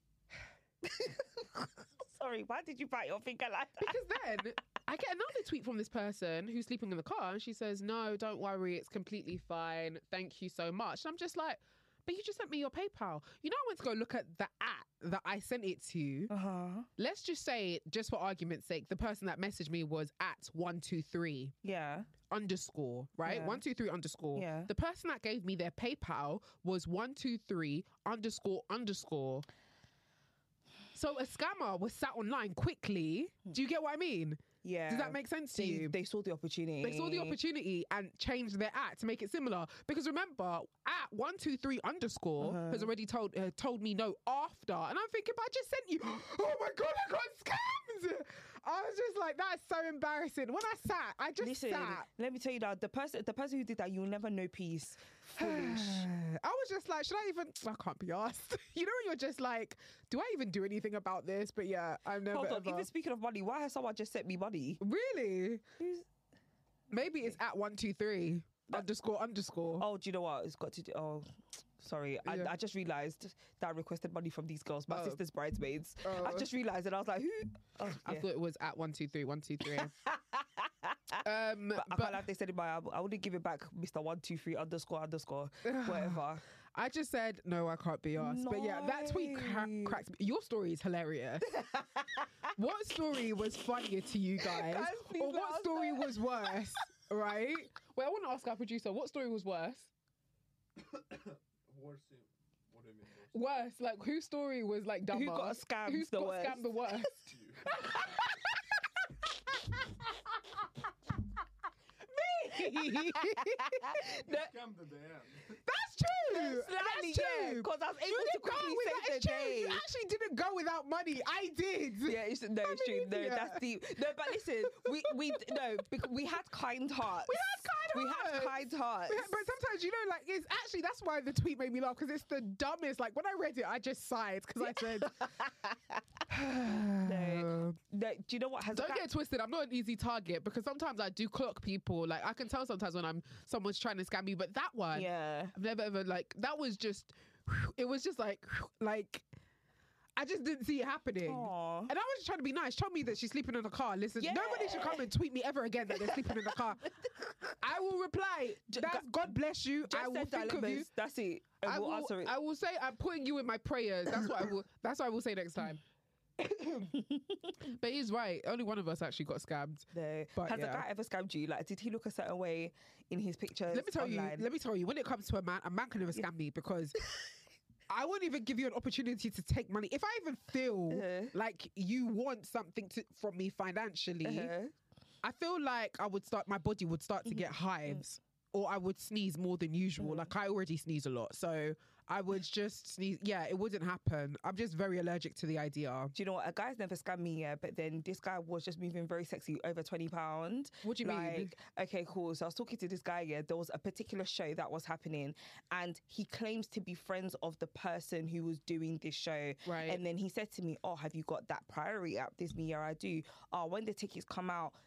Speaker 2: Sorry, why did you bite your finger like that?
Speaker 3: Because then I get another tweet from this person who's sleeping in the car, and she says, no, don't worry, it's completely fine. Thank you so much. And I'm just like, but you just sent me your PayPal. You know, I went to go look at the app that I sent it to.
Speaker 2: Uh-huh.
Speaker 3: Let's just say, just for argument's sake, the person that messaged me was at one two three
Speaker 2: Yeah.
Speaker 3: underscore, right?
Speaker 2: Yeah.
Speaker 3: one two three underscore.
Speaker 2: Yeah.
Speaker 3: The person that gave me their PayPal was one two three underscore underscore. So a scammer was sat online quickly. Do you get what I mean?
Speaker 2: Yeah.
Speaker 3: Does that make sense to
Speaker 2: they,
Speaker 3: you?
Speaker 2: They saw the opportunity.
Speaker 3: They saw the opportunity and changed their at to make it similar. Because remember, at one two three underscore
Speaker 2: Uh-huh.
Speaker 3: has already told uh, told me no after, and I'm thinking, but I just sent you. Oh my God, I got scammed. I was just like, that's so embarrassing. When I sat, I just
Speaker 2: Listen,
Speaker 3: sat.
Speaker 2: let me tell you that the person, the person who did that, you'll never know peace. Foolish.
Speaker 3: I was just like, should I even? I can't be asked. You know, when you're just like, do I even do anything about this? But yeah, I've never.
Speaker 2: Hold on.
Speaker 3: ever.
Speaker 2: Even speaking of money, why has someone just sent me money?
Speaker 3: Really?
Speaker 2: Who's-
Speaker 3: Maybe it's at one two three underscore underscore.
Speaker 2: Oh, do you know what? It's got to do. Oh, sorry.
Speaker 3: Yeah.
Speaker 2: I, I just realized that I requested money from these girls, my
Speaker 3: Oh.
Speaker 2: sister's bridesmaids.
Speaker 3: Oh.
Speaker 2: I just realized, and I was like, who? Oh,
Speaker 3: I
Speaker 2: yeah.
Speaker 3: thought it was at one two three one two three. Um,
Speaker 2: But I
Speaker 3: but
Speaker 2: can't have they said in my album. I wouldn't give it back, Mister One Two Three underscore underscore whatever.
Speaker 3: I just said no, I can't be asked. But yeah, that tweet cra-
Speaker 2: No.
Speaker 3: cracks me. Your story is hilarious. What story was funnier to you guys,
Speaker 2: Guys, please
Speaker 3: or
Speaker 2: let
Speaker 3: what
Speaker 2: us
Speaker 3: story
Speaker 2: know.
Speaker 3: was worse? Right? Well, I want to ask our producer, what story was worse? Worse, like whose story was like dumber?
Speaker 2: Who got scammed
Speaker 3: Who's
Speaker 2: the
Speaker 3: got
Speaker 2: worst?
Speaker 3: scammed the worst? Me. That's true.
Speaker 2: Slightly,
Speaker 3: That's
Speaker 2: yeah,
Speaker 3: true.
Speaker 2: 'cause I was able
Speaker 3: You
Speaker 2: to
Speaker 3: didn't go
Speaker 2: quickly
Speaker 3: with
Speaker 2: save
Speaker 3: that. It's
Speaker 2: the
Speaker 3: true. You
Speaker 2: day.
Speaker 3: actually didn't go without money. I did.
Speaker 2: Yeah, it's, no, it's true. No,
Speaker 3: idiot.
Speaker 2: that's deep. No, but listen, we we no, because we had kind hearts.
Speaker 3: We had kind
Speaker 2: We had
Speaker 3: hearts.
Speaker 2: kind hearts.
Speaker 3: Yeah, but sometimes, you know, like, it's actually, that's why the tweet made me laugh, because it's the dumbest. Like, when I read it, I just sighed, because I said,
Speaker 2: No, no, do you know what has
Speaker 3: don't
Speaker 2: that-
Speaker 3: get it twisted. I'm not an easy target, because sometimes I do clock people. Like, I can tell sometimes when I'm someone's trying to scam me, but that one,
Speaker 2: Yeah.
Speaker 3: I've never ever, like, that was just, it was just like, like, I just didn't see it happening.
Speaker 2: Aw.
Speaker 3: And I was just trying to be nice. Tell me that she's sleeping in the car. Listen, nobody should come and tweet me ever again that they're sleeping in the car. I will reply. That's, God bless you.
Speaker 2: Just
Speaker 3: I will
Speaker 2: send
Speaker 3: think of you.
Speaker 2: dilemmas. That's it. And
Speaker 3: I
Speaker 2: we'll
Speaker 3: will,
Speaker 2: answer it.
Speaker 3: I will say I'm putting you in my prayers. That's what I will. That's what I will say next time. But he's right. Only one of us actually got scammed.
Speaker 2: No.
Speaker 3: But
Speaker 2: Has
Speaker 3: yeah.
Speaker 2: a guy ever scammed you? Like, did he look a certain way in his pictures?
Speaker 3: Let me tell
Speaker 2: online?
Speaker 3: you. Let me tell you. When it comes to a man, a man can never scam me, because I won't even give you an opportunity to take money. If I even feel
Speaker 2: Uh-huh.
Speaker 3: like you want something to, from me financially,
Speaker 2: Uh-huh.
Speaker 3: I feel like I would start. My body would start to get hives, or I would sneeze more than usual. Like, I already sneeze a lot, so I would just sneeze. Yeah, it wouldn't happen. I'm just very allergic to the idea.
Speaker 2: Do you know what? A guy's never scammed me yet, but then this guy was just moving very sexy, over twenty pounds.
Speaker 3: What do you
Speaker 2: like,
Speaker 3: mean?
Speaker 2: Okay, cool. So I was talking to this guy, yeah, there was a particular show that was happening, and he claims to be friends of the person who was doing this show.
Speaker 3: Right.
Speaker 2: And then he said to me, oh, have you got that Priority app? This me, yeah, I do. Oh, when the tickets come out,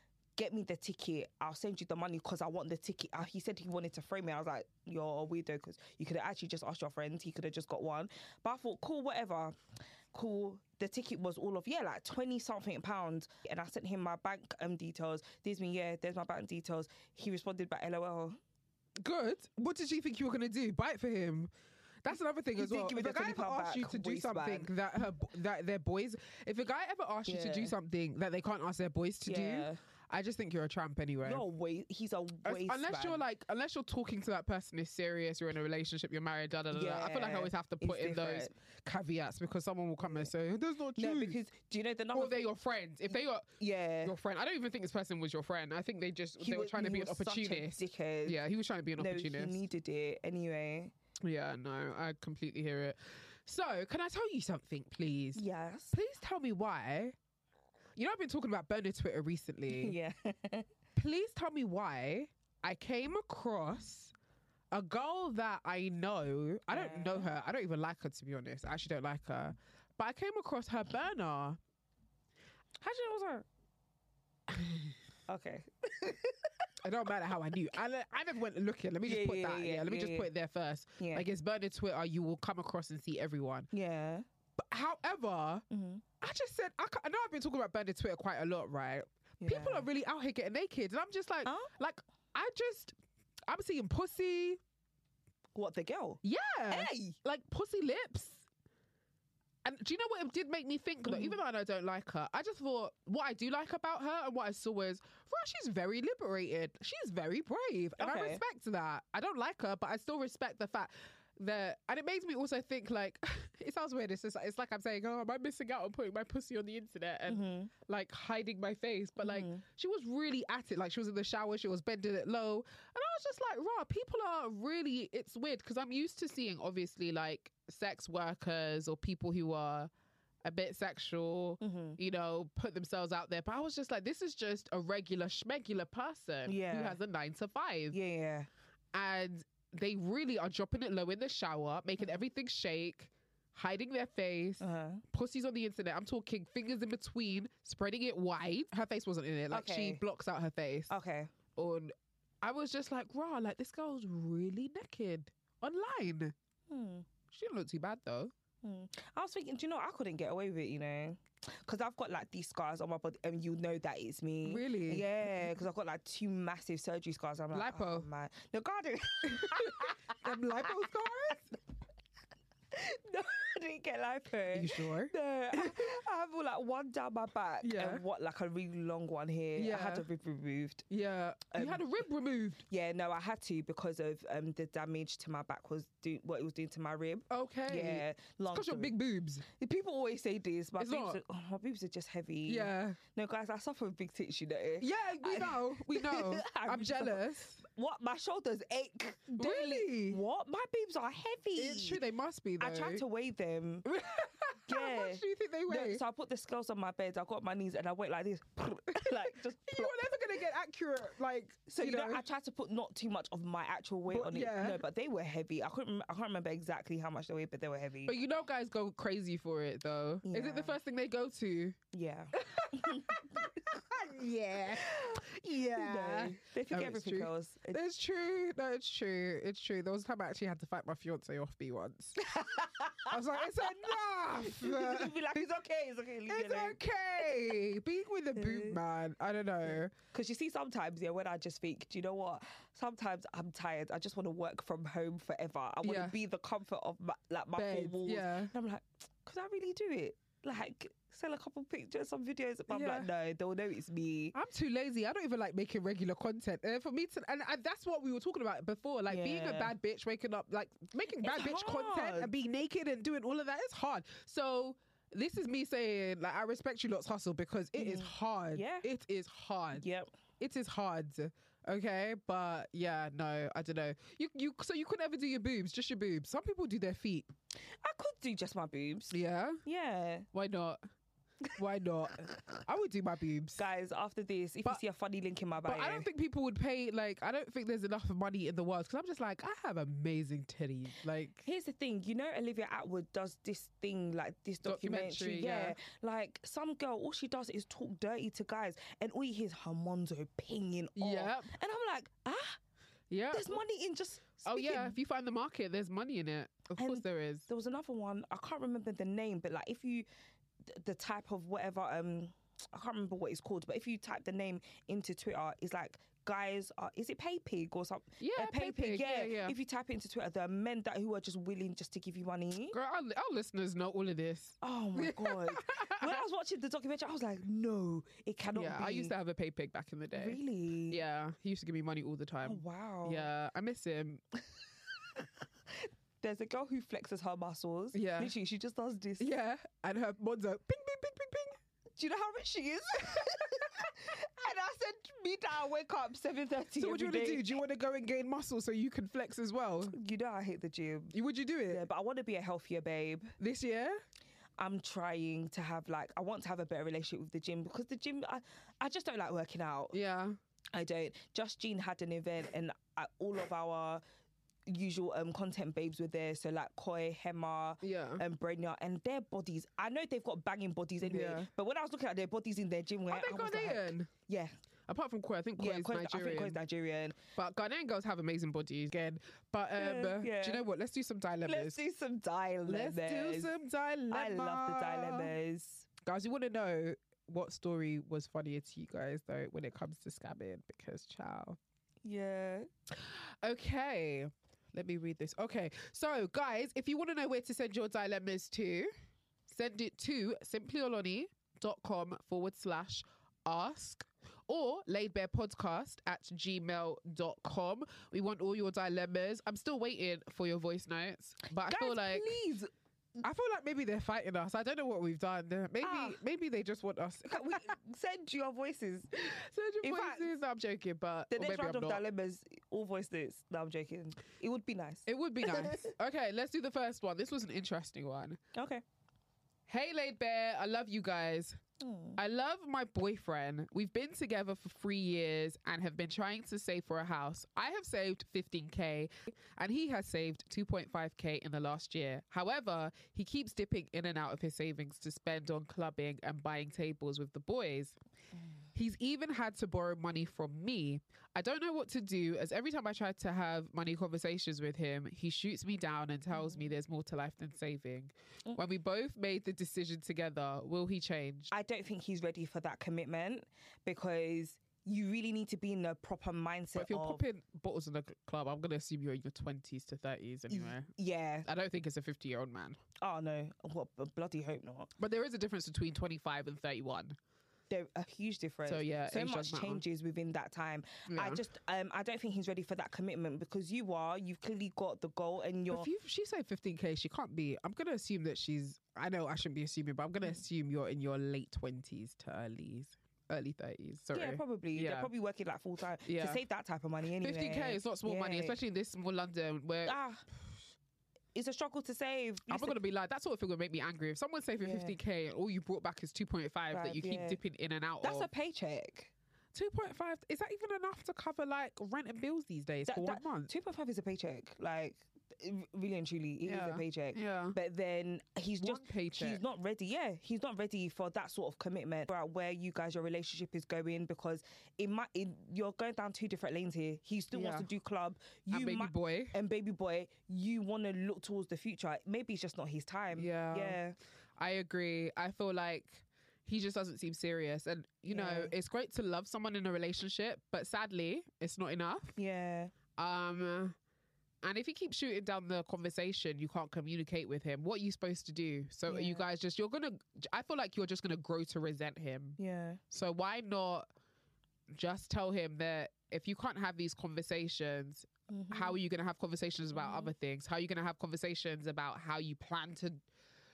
Speaker 2: get me the ticket. I'll send you the money because I want the ticket. Uh, he said he wanted to frame me. I was like, you're a weirdo because you could have actually just asked your friend. He could have just got one. But I thought, cool, whatever. Cool. The ticket was all of, yeah, like twenty something pounds. And I sent him my bank um, details. There's me, yeah, there's my bank details. He responded by L O L.
Speaker 3: Good. What did you think you were going to do? Buy it for him? That's another thing
Speaker 2: He
Speaker 3: as
Speaker 2: did
Speaker 3: well.
Speaker 2: give me
Speaker 3: If a
Speaker 2: the
Speaker 3: guy
Speaker 2: twenty
Speaker 3: ever
Speaker 2: pound
Speaker 3: asks you
Speaker 2: back,
Speaker 3: to do
Speaker 2: waistband.
Speaker 3: something that her that their boys, if a guy ever asks you to do
Speaker 2: Yeah.
Speaker 3: something that they can't ask their boys to
Speaker 2: Yeah.
Speaker 3: do, I just think you're a tramp anyway.
Speaker 2: You're a wa- he's a
Speaker 3: As-
Speaker 2: waste
Speaker 3: Unless you're
Speaker 2: man.
Speaker 3: like, unless you're talking to that person is serious, you're in a relationship, you're married, da da da. da. I feel like I
Speaker 2: Yeah,
Speaker 3: always have to
Speaker 2: it's
Speaker 3: put in those
Speaker 2: different.
Speaker 3: caveats because someone will come and say, "That's not true."
Speaker 2: No, because do you know the number?
Speaker 3: or they're your friends. If they are
Speaker 2: yeah.
Speaker 3: your friend, I don't even think this person was your friend. I think they just
Speaker 2: He
Speaker 3: they were
Speaker 2: was-
Speaker 3: trying to
Speaker 2: he
Speaker 3: be an
Speaker 2: was such a
Speaker 3: opportunist.
Speaker 2: dickhead.
Speaker 3: Yeah, he was trying to be an
Speaker 2: No,
Speaker 3: opportunist.
Speaker 2: he needed it anyway.
Speaker 3: Yeah, no, I completely hear it. So, can I tell you something, please?
Speaker 2: Yes.
Speaker 3: Please tell me why. You know, I've been talking about burner Twitter recently.
Speaker 2: Yeah.
Speaker 3: Please tell me why I came across a girl that I know. I don't know her. I don't even like her, to be honest. I actually don't like her. But I came across her burner. How do you know it was her?
Speaker 2: Okay.
Speaker 3: It don't matter how I knew. I, le- I never went looking. Let me just
Speaker 2: Yeah,
Speaker 3: put
Speaker 2: yeah,
Speaker 3: that. Yeah,
Speaker 2: yeah,
Speaker 3: let me
Speaker 2: yeah,
Speaker 3: just
Speaker 2: yeah.
Speaker 3: put it there first.
Speaker 2: Yeah.
Speaker 3: Like, it's burner Twitter. You will come across and see everyone.
Speaker 2: Yeah.
Speaker 3: But however,
Speaker 2: Mm-hmm.
Speaker 3: I just said, I, ca- I know I've been talking about burner Twitter quite a lot, right? People
Speaker 2: Yeah.
Speaker 3: are really out here getting naked. And I'm just like,
Speaker 2: Huh?
Speaker 3: like, I just, I'm seeing pussy.
Speaker 2: What, the girl?
Speaker 3: Yeah.
Speaker 2: Hey!
Speaker 3: Like, pussy lips. And do you know what it did make me think, though? Even though I don't like her, I just thought what I do like about her and what I saw was, well, she's very liberated. She's very brave. And I
Speaker 2: Okay.
Speaker 3: respect that. I don't like her, but I still respect the fact that, and it makes me also think like, it sounds weird. It's just, it's like I'm saying, oh, am I missing out on putting my pussy on the internet and
Speaker 2: Mm-hmm.
Speaker 3: like hiding my face? But like, she was really at it. Like, she was in the shower, she was bending it low. And I was just like, raw, people are really, it's weird because I'm used to seeing obviously like sex workers or people who are a bit sexual,
Speaker 2: Mm-hmm.
Speaker 3: you know, put themselves out there. But I was just like, this is just a regular schmegular person who
Speaker 2: Yeah.
Speaker 3: has a nine to five.
Speaker 2: Yeah, yeah.
Speaker 3: And they really are dropping it low in the shower, making everything shake, hiding their face,
Speaker 2: Uh-huh.
Speaker 3: pussies on the internet. I'm talking fingers in between, spreading it wide. Her face wasn't in it. Like, she
Speaker 2: Okay.
Speaker 3: blocks out her face.
Speaker 2: Okay.
Speaker 3: On, I was just like, rah, like, this girl's really naked online.
Speaker 2: Hmm.
Speaker 3: She didn't look too bad, though.
Speaker 2: Hmm. I was thinking, do you know, I couldn't get away with it, you know? Because I've got like these scars on my body and you know that it's me.
Speaker 3: Really?
Speaker 2: Yeah, because I've got like two massive surgery scars. I'm like,
Speaker 3: Lipo.
Speaker 2: oh, man. No, God,
Speaker 3: Them lipo scars?
Speaker 2: no, I didn't get lipo.
Speaker 3: Are you sure?
Speaker 2: No, I, I have like one down my back
Speaker 3: Yeah.
Speaker 2: and what like a really long one here. I had
Speaker 3: Yeah.
Speaker 2: a rib removed.
Speaker 3: Yeah. you
Speaker 2: Um,
Speaker 3: had a rib removed.
Speaker 2: Yeah, no, I had to because of um the damage to my back was do what it was doing to my rib.
Speaker 3: Okay.
Speaker 2: Yeah, long
Speaker 3: Because you're
Speaker 2: story.
Speaker 3: big boobs.
Speaker 2: People always say this. My
Speaker 3: It's
Speaker 2: boobs,
Speaker 3: not.
Speaker 2: are, oh, my boobs are just heavy.
Speaker 3: Yeah.
Speaker 2: No, guys, I suffer with big tits, you know.
Speaker 3: Yeah, we know. We know.
Speaker 2: I
Speaker 3: I'm
Speaker 2: really suffer.
Speaker 3: jealous.
Speaker 2: What? My shoulders ache daily.
Speaker 3: Really?
Speaker 2: What? My boobs are heavy.
Speaker 3: It's true, they must be, though.
Speaker 2: I tried to weigh them.
Speaker 3: How
Speaker 2: Yeah.
Speaker 3: much do you think they
Speaker 2: No,
Speaker 3: weigh?
Speaker 2: so I put the scales on my bed. I got my knees and I went like this, like just.
Speaker 3: You're never going to get accurate, like,
Speaker 2: So you, know, I tried to put not too much of my actual weight
Speaker 3: But,
Speaker 2: on it.
Speaker 3: yeah.
Speaker 2: No, but they were heavy. I couldn't. rem- I can't remember exactly how much they weighed, but they were heavy.
Speaker 3: But you know guys go crazy for it, though. Is it the
Speaker 2: Yeah.
Speaker 3: first thing they go to?
Speaker 2: yeah.
Speaker 3: Yeah. Yeah.
Speaker 2: No, they forget
Speaker 3: it's
Speaker 2: everything
Speaker 3: true.
Speaker 2: else. It-
Speaker 3: It's true. No, it's true. It's true. There was a time I actually had to fight my fiance off me once. I was like, it's enough.
Speaker 2: You'd be like, it's okay, it's okay, leave me
Speaker 3: It's
Speaker 2: alone.
Speaker 3: okay. Being with a boob man, I don't know.
Speaker 2: Because you see, sometimes, yeah, when I just think, do you know what? Sometimes I'm tired. I just want to work from home forever. I want
Speaker 3: Yeah.
Speaker 2: to be the comfort of my, like my
Speaker 3: Bed,
Speaker 2: four walls.
Speaker 3: yeah.
Speaker 2: And I'm like, could I really do it? Like, sell a couple pictures, some videos. But I'm
Speaker 3: Yeah.
Speaker 2: like, no, they'll know it's me.
Speaker 3: I'm too lazy. I don't even like making regular content. And for me to, and, and that's what we were talking about before. Like being a
Speaker 2: Yeah.
Speaker 3: bad bitch, waking up, like making bad
Speaker 2: It's
Speaker 3: bitch content
Speaker 2: hard.
Speaker 3: and being naked and doing all of that is hard. So this is me saying, like, I respect you lot's hustle because it is hard.
Speaker 2: Yeah.
Speaker 3: It is hard.
Speaker 2: Yep.
Speaker 3: It is hard. Okay, but yeah, no, I don't know. You you so you could never do your boobs, just your boobs. Some people do their feet.
Speaker 2: I could do just my boobs.
Speaker 3: Yeah.
Speaker 2: Yeah.
Speaker 3: Why not? Why not? I would do my boobs.
Speaker 2: Guys, after this, if
Speaker 3: But-
Speaker 2: you see a funny link in my bio,
Speaker 3: But I don't think people would pay, like, I don't think there's enough money in the world because I'm just like, I have amazing titties. Like,
Speaker 2: here's the thing, you know, Olivia Atwood does this thing, like this documentary.
Speaker 3: Documentary,
Speaker 2: yeah.
Speaker 3: yeah.
Speaker 2: Like, some girl, all she does is talk dirty to guys, and all you hear is her monzo pinging off.
Speaker 3: Yep.
Speaker 2: And I'm like, ah,
Speaker 3: yeah.
Speaker 2: there's money in just
Speaker 3: Oh,
Speaker 2: speaking.
Speaker 3: yeah. If you find the market, there's money in it. Of
Speaker 2: And
Speaker 3: course there is.
Speaker 2: There was another one, I can't remember the name, but like if you, th- the type of whatever, um, I can't remember what it's called, but if you type the name into Twitter, it's like guys are, is it Pay Pig or something?
Speaker 3: Yeah, Pay Pig, yeah, yeah.
Speaker 2: If you type it into Twitter, there are men that who are just willing just to give you money.
Speaker 3: Girl, our, our listeners know all of this.
Speaker 2: Oh my God. When I was watching the documentary, I was like, no, it cannot
Speaker 3: Yeah,
Speaker 2: be.
Speaker 3: I used to have a pay pig back in the day.
Speaker 2: Really?
Speaker 3: Yeah, he used to give me money all the
Speaker 2: Oh,
Speaker 3: time.
Speaker 2: wow.
Speaker 3: Yeah, I miss him.
Speaker 2: There's a girl who flexes her muscles.
Speaker 3: Yeah.
Speaker 2: Literally, she just does this.
Speaker 3: Yeah, and her monzo, ping, ping, ping, ping, ping.
Speaker 2: Do you know how rich she is? And I said, me that I wake up seven thirty.
Speaker 3: So what do you want to do? Do you want to go and gain muscle so you can flex as well?
Speaker 2: You know I hate the gym.
Speaker 3: You- Would you do it
Speaker 2: Yeah, but I want to be a healthier babe.
Speaker 3: this year?
Speaker 2: I'm trying to have like, I want to have a better relationship with the gym because the gym, I, I just don't like working out.
Speaker 3: Yeah.
Speaker 2: I don't. Just Jean had an event and uh, all of our usual um content babes were there. So like Koi, Hema,
Speaker 3: Yeah.
Speaker 2: and Brenya, and their bodies. I know they've got banging bodies anyway,
Speaker 3: Yeah.
Speaker 2: but when I was looking at their bodies in their gym, wear,
Speaker 3: Are they
Speaker 2: I was like,
Speaker 3: Ghanaian?
Speaker 2: yeah,
Speaker 3: Apart from Koi, I think Koi
Speaker 2: yeah.
Speaker 3: is
Speaker 2: Koi, I
Speaker 3: Nigerian.
Speaker 2: think Koi's Nigerian.
Speaker 3: But Ghanaian girls have amazing bodies again. But um,
Speaker 2: Yeah, yeah.
Speaker 3: do you know what? Let's do some dilemmas.
Speaker 2: Let's do some dilemmas.
Speaker 3: Let's do some dilemmas.
Speaker 2: I love the dilemmas.
Speaker 3: Guys, you want to know what story was funnier to you guys, though, when it comes to scamming? Because, ciao.
Speaker 2: Yeah.
Speaker 3: Okay, let me read this. Okay, so guys, if you want to know where to send your dilemmas to, send it to simplyoloni.com forward slash ask or laidbarepodcast at gmail dot com. We want all your dilemmas. I'm still waiting for your voice notes, but I
Speaker 2: Guys,
Speaker 3: feel like
Speaker 2: please.
Speaker 3: I feel like maybe they're fighting us. I don't know what we've done. Maybe
Speaker 2: Ah.
Speaker 3: maybe they just want us.
Speaker 2: Can we send your voices.
Speaker 3: Send your
Speaker 2: In fact,
Speaker 3: voices. No, I'm joking, but
Speaker 2: The
Speaker 3: or
Speaker 2: next
Speaker 3: maybe
Speaker 2: round
Speaker 3: I'm
Speaker 2: of
Speaker 3: not.
Speaker 2: dilemmas, all voice this. No, I'm joking. It would be nice.
Speaker 3: It would be nice. Okay, let's do the first one. This was an interesting one.
Speaker 2: Okay.
Speaker 3: Hey, Laid Bear, I love you guys. I love my boyfriend. We've been together for three years and have been trying to save for a house. I have saved fifteen K and he has saved two point five K in the last year. However, he keeps dipping in and out of his savings to spend on clubbing and buying tables with the boys. He's even had to borrow money from me. I don't know what to do, as every time I try to have money conversations with him, he shoots me down and tells me there's more to life than saving. When we both made the decision together, will he change?
Speaker 2: I don't think he's ready for that commitment because you really need to be in the proper mindset
Speaker 3: But if you're
Speaker 2: of,
Speaker 3: popping bottles in the cl- club, I'm going to assume you're in your twenties to thirties anyway.
Speaker 2: yeah.
Speaker 3: I don't think it's a fifty-year-old man.
Speaker 2: Oh, no. What, bloody hope not.
Speaker 3: But there is a difference between twenty-five and thirty-one.
Speaker 2: There a huge difference.
Speaker 3: So, yeah,
Speaker 2: so
Speaker 3: age
Speaker 2: much
Speaker 3: does matter.
Speaker 2: changes within that time. I
Speaker 3: Yeah.
Speaker 2: just, um, I don't think he's ready for that commitment because you are. You've clearly got the goal, and you're.
Speaker 3: If you, she said fifteen K, she can't be. I'm going to assume that she's, I know I shouldn't be assuming, but I'm going to assume you're in your late twenties to early, early thirties. Sorry.
Speaker 2: yeah, probably. They're
Speaker 3: Yeah.
Speaker 2: probably working like full time
Speaker 3: Yeah.
Speaker 2: to save that type of money anyway.
Speaker 3: fifteen K is not small money,
Speaker 2: Yeah.
Speaker 3: especially in this small London where
Speaker 2: Ah, it's a struggle to save.
Speaker 3: I'm not
Speaker 2: Listen,
Speaker 3: going to be like, that sort of thing would make me angry. If someone's saving
Speaker 2: Yeah.
Speaker 3: fifty K and all you brought back is two point five that
Speaker 2: Five,
Speaker 3: you keep
Speaker 2: yeah.
Speaker 3: dipping in and out
Speaker 2: that's
Speaker 3: of.
Speaker 2: a paycheck.
Speaker 3: two point five, is that even enough to cover like rent and bills these days
Speaker 2: That-
Speaker 3: for
Speaker 2: that-
Speaker 3: one month?
Speaker 2: two point five is a paycheck. Like, it- really and truly, it is
Speaker 3: Yeah.
Speaker 2: a paycheck.
Speaker 3: Yeah.
Speaker 2: But then he's
Speaker 3: One
Speaker 2: just
Speaker 3: paycheck.
Speaker 2: he's not ready. Yeah, he's not ready for that sort of commitment about where you guys your relationship is going because it might it, you're going down two different lanes here. He still wants
Speaker 3: Yeah.
Speaker 2: to do club. You
Speaker 3: And baby
Speaker 2: might-
Speaker 3: boy.
Speaker 2: and baby boy. You want to look towards the future. Maybe it's just not his time.
Speaker 3: Yeah.
Speaker 2: Yeah.
Speaker 3: I agree. I feel like he just doesn't seem serious. And, you know,
Speaker 2: Yeah.
Speaker 3: it's great to love someone in a relationship, but sadly, it's not enough.
Speaker 2: Yeah.
Speaker 3: Um, and if he keeps shooting down the conversation, you can't communicate with him. What are you supposed to do? So are you
Speaker 2: Yeah.
Speaker 3: guys just, you're going to, I feel like you're just going to grow to resent him.
Speaker 2: Yeah.
Speaker 3: So why not just tell him that if you can't have these conversations, how are you going to have conversations about other things? How are you going to have conversations about how you plan to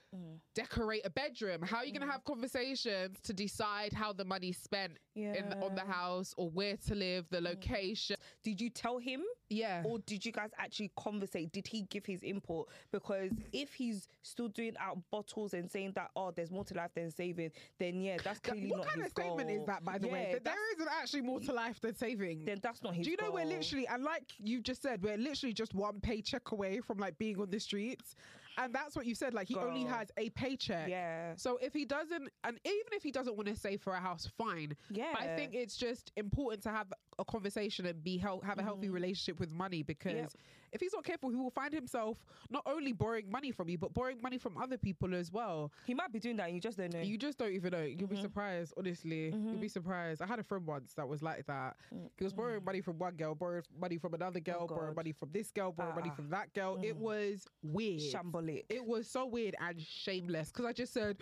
Speaker 3: decorate a bedroom? How are you going to have conversations to decide how the money's spent
Speaker 2: Yeah.
Speaker 3: in on the house, or where to live, the location?
Speaker 2: Did you tell him?
Speaker 3: Yeah.
Speaker 2: Or did you guys actually conversate? Did he give his input? Because if he's still doing out bottles and saying that, oh, there's more to life than saving, then yeah, that's clearly
Speaker 3: What
Speaker 2: not
Speaker 3: kind
Speaker 2: his
Speaker 3: of statement
Speaker 2: goal.
Speaker 3: is that, by the way?
Speaker 2: Yeah,
Speaker 3: That
Speaker 2: that's-
Speaker 3: there isn't actually more to life than saving.
Speaker 2: Then that's not his
Speaker 3: Do you know
Speaker 2: goal.
Speaker 3: we're literally, and like you just said, we're literally just one paycheck away from like being on the streets. And that's what you said, like he only
Speaker 2: Girl.
Speaker 3: has a paycheck.
Speaker 2: Yeah.
Speaker 3: So if he doesn't, and even if he doesn't want to save for a house, fine.
Speaker 2: Yeah.
Speaker 3: But I think it's just important to have a conversation and be hel- have a healthy relationship with money, because
Speaker 2: Yep.
Speaker 3: if he's not careful, he will find himself not only borrowing money from you, but borrowing money from other people as well.
Speaker 2: He might be doing that and you just don't know.
Speaker 3: You just don't even know. You'll be surprised, honestly. You'll be surprised. I had a friend once that was like that. He was borrowing money from one girl, borrowed money from another girl, borrowed
Speaker 2: God.
Speaker 3: money from this girl, borrowed money
Speaker 2: Ah.
Speaker 3: from that girl. It was weird.
Speaker 2: Shambolic.
Speaker 3: It was so weird and shameless, because I just said,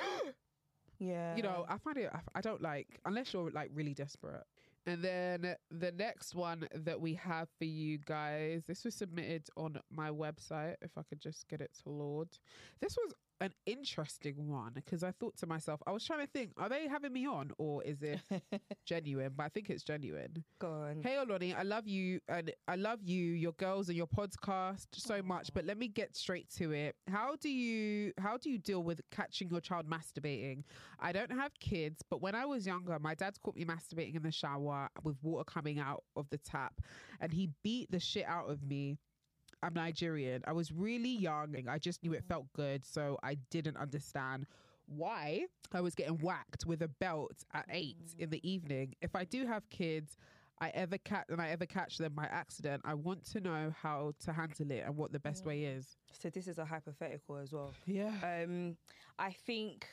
Speaker 2: Yeah.
Speaker 3: you know, I find it, I, I don't like, unless you're like really desperate. And then the next one that we have for you guys, this was submitted on my website. If I could just get it to load. This was an interesting one, because I thought to myself, I was trying to think, are they having me on, or is it genuine? But I think it's genuine.
Speaker 2: Go on.
Speaker 3: Hey Oloni, I love you, and I love you, your girls, and your podcast so much. But let me get straight to it. How do you how do you deal with catching your child masturbating? I don't have kids, but when I was younger, my dad caught me masturbating in the shower with water coming out of the tap, and he beat the shit out of me. I'm Nigerian. I was really young. I just knew it felt good, so I didn't understand why I was getting whacked with a belt at eight in the evening. If I do have kids, I ever catch and I ever catch them by accident, I want to know how to handle it and what the best way is.
Speaker 2: So this is a hypothetical as well.
Speaker 3: Yeah.
Speaker 2: Um, I think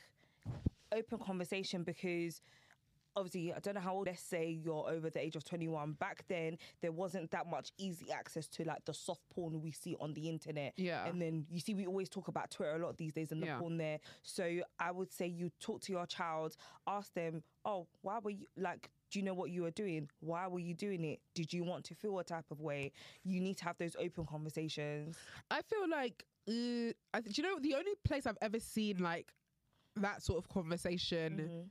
Speaker 2: open conversation, because obviously, I don't know how old, let's say you're over the age of twenty-one. Back then, there wasn't that much easy access to like the soft porn we see on the internet.
Speaker 3: Yeah.
Speaker 2: And then you see, we always talk about Twitter a lot these days and the
Speaker 3: Yeah.
Speaker 2: porn there. So I would say you talk to your child, ask them, oh, why were you, like, do you know what you were doing? Why were you doing it? Did you want to feel a type of way? You need to have those open conversations.
Speaker 3: I feel like, uh, I, do you know, the only place I've ever seen like that sort of conversation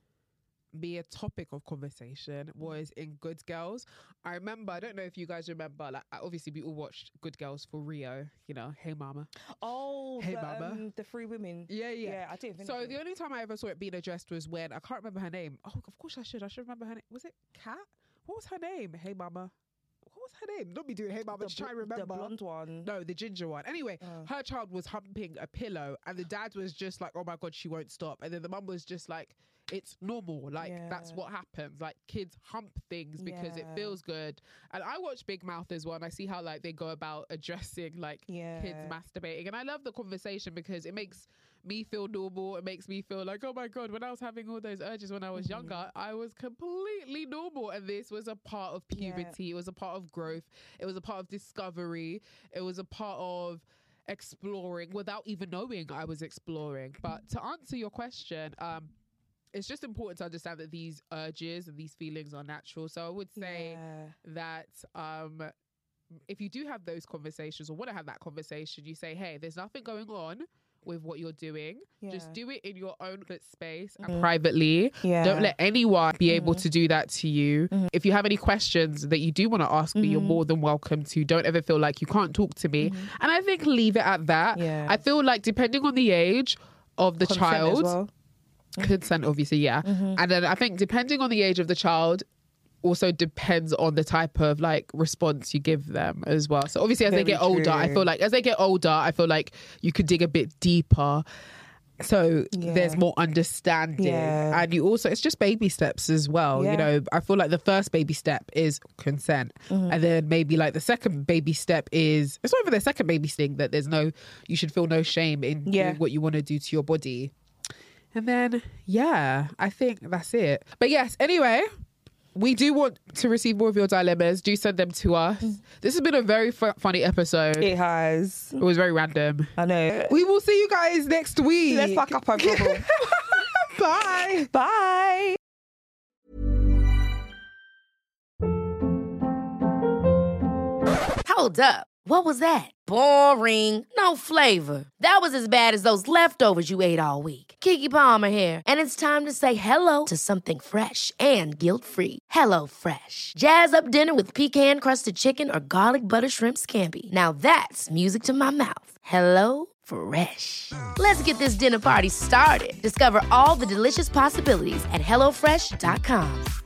Speaker 3: be a topic of conversation was in Good Girls. I remember, I don't know if you guys remember, like obviously we all watched Good Girls for Rio, you know, Hey Mama.
Speaker 2: Oh,
Speaker 3: Hey,
Speaker 2: the,
Speaker 3: Mama.
Speaker 2: um, the three women.
Speaker 3: Yeah, yeah.
Speaker 2: Yeah, I didn't finish
Speaker 3: So
Speaker 2: it.
Speaker 3: the only time I ever saw it being addressed was when, I can't remember her name. Oh, of course I should. I should remember her name. Was it Kat? What was her name? Hey Mama. What was her name? Not me doing Hey Mama,
Speaker 2: The
Speaker 3: just try to
Speaker 2: bl-
Speaker 3: remember.
Speaker 2: The blonde one.
Speaker 3: No, the ginger one. Anyway,
Speaker 2: Oh.
Speaker 3: her child was humping a pillow and the dad was just like, oh my God, she won't stop. And then the mum was just like, it's normal. Like, that's
Speaker 2: Yeah.
Speaker 3: what happens. Like, kids hump things because it
Speaker 2: Yeah.
Speaker 3: feels good. And I watch Big Mouth as well, and I see how, like, they go about addressing, like,
Speaker 2: Yeah.
Speaker 3: kids masturbating. And I love the conversation because it makes me feel normal. It makes me feel like, oh my God, when I was having all those urges when I was younger, I was completely normal. And this was a part of
Speaker 2: Yeah.
Speaker 3: puberty. It was a part of growth. It was a part of discovery. It was a part of exploring without even knowing I was exploring. But to answer your question, um, it's just important to understand that these urges and these feelings are natural. So I would say
Speaker 2: Yeah.
Speaker 3: that um, if you do have those conversations or want to have that conversation, you say, hey, there's nothing going on with what you're doing. Just
Speaker 2: Yeah.
Speaker 3: do it in your own space and privately.
Speaker 2: Yeah.
Speaker 3: Don't let anyone be able to do that to you. If you have any questions that you do want to ask me, you're more than welcome to. Don't ever feel like you can't talk to me. And I think leave it at that.
Speaker 2: Yeah.
Speaker 3: I feel like depending on the age of the
Speaker 2: Consent as
Speaker 3: child,
Speaker 2: well.
Speaker 3: consent obviously, yeah. And then I think depending on the age of the child, also depends on the type of like response you give them as well. So obviously as they
Speaker 2: Very
Speaker 3: get older, I
Speaker 2: true.
Speaker 3: feel like as they get older, I feel like you could dig a bit deeper. So
Speaker 2: Yeah.
Speaker 3: there's more understanding.
Speaker 2: Yeah.
Speaker 3: And you also, it's just baby steps as well.
Speaker 2: Yeah.
Speaker 3: You know, I feel like the first baby step is consent.
Speaker 2: Mm-hmm.
Speaker 3: And then maybe like the second baby step is, it's not even the second baby thing that there's no, you should feel no shame in
Speaker 2: Yeah.
Speaker 3: doing what you want to do to your body. And then, yeah, I think that's it. But yes, anyway, we do want to receive more of your dilemmas. Do send them to us. This has been a very fu- funny episode. It,
Speaker 2: It has.
Speaker 3: was very random.
Speaker 2: I know.
Speaker 3: We will see you guys next week.
Speaker 2: Let's fuck up our bubble.
Speaker 3: Bye.
Speaker 2: Bye.
Speaker 1: Hold up. What was that? Boring. No flavor. That was as bad as those leftovers you ate all week. Keke Palmer here, and it's time to say hello to something fresh and guilt-free. Hello Fresh. Jazz up dinner with pecan-crusted chicken or garlic butter shrimp scampi. Now that's music to my mouth. Hello Fresh. Let's get this dinner party started. Discover all the delicious possibilities at hello fresh dot com.